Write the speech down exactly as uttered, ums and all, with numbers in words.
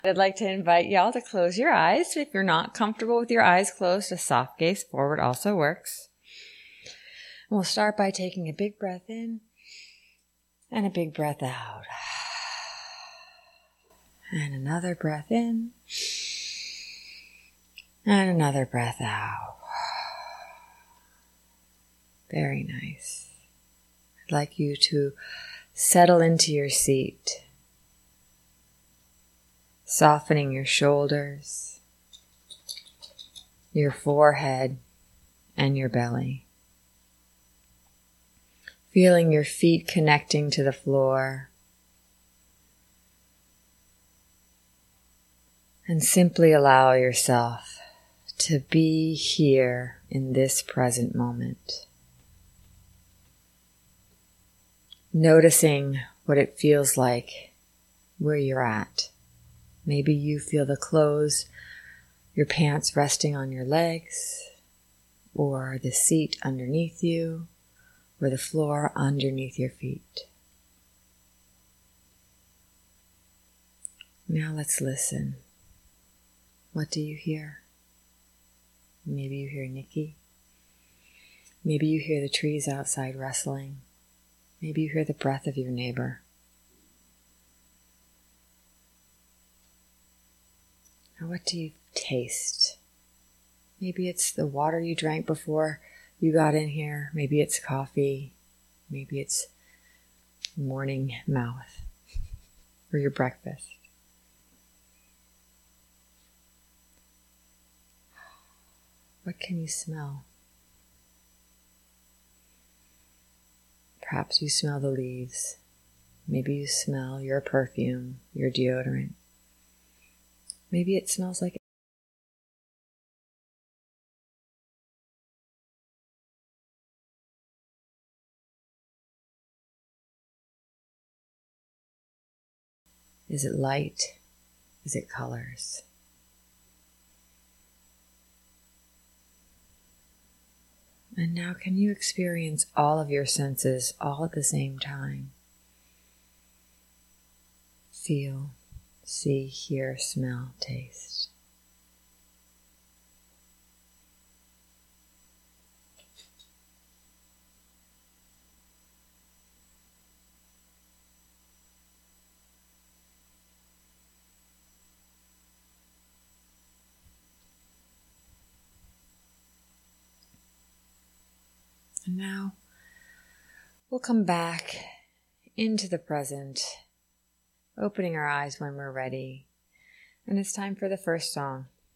I'd like to invite y'all to close your eyes. If you're not comfortable with your eyes closed, a soft gaze forward also works. We'll start by taking a big breath in and a big breath out. And another breath in and another breath out. Very nice. I'd like you to settle into your seat, softening your shoulders, your forehead, and your belly. Feeling your feet connecting to the floor. And simply allow yourself to be here in this present moment. Noticing what it feels like where you're at. Maybe you feel the clothes, your pants resting on your legs, or the seat underneath you, or the floor underneath your feet. Now let's listen. What do you hear? Maybe you hear Nikki. Maybe you hear the trees outside rustling. Maybe you hear the breath of your neighbor. Now what do you taste? Maybe it's the water you drank before you got in here. Maybe it's coffee. Maybe it's morning mouth or your breakfast. What can you smell? Perhaps you smell the leaves. Maybe you smell your perfume, your deodorant. Maybe it smells like Is it light? Is it colors? And now can you experience all of your senses all at the same time? Feel, see, hear, smell, taste. And now we'll come back into the present, opening our eyes when we're ready. And it's time for the first song.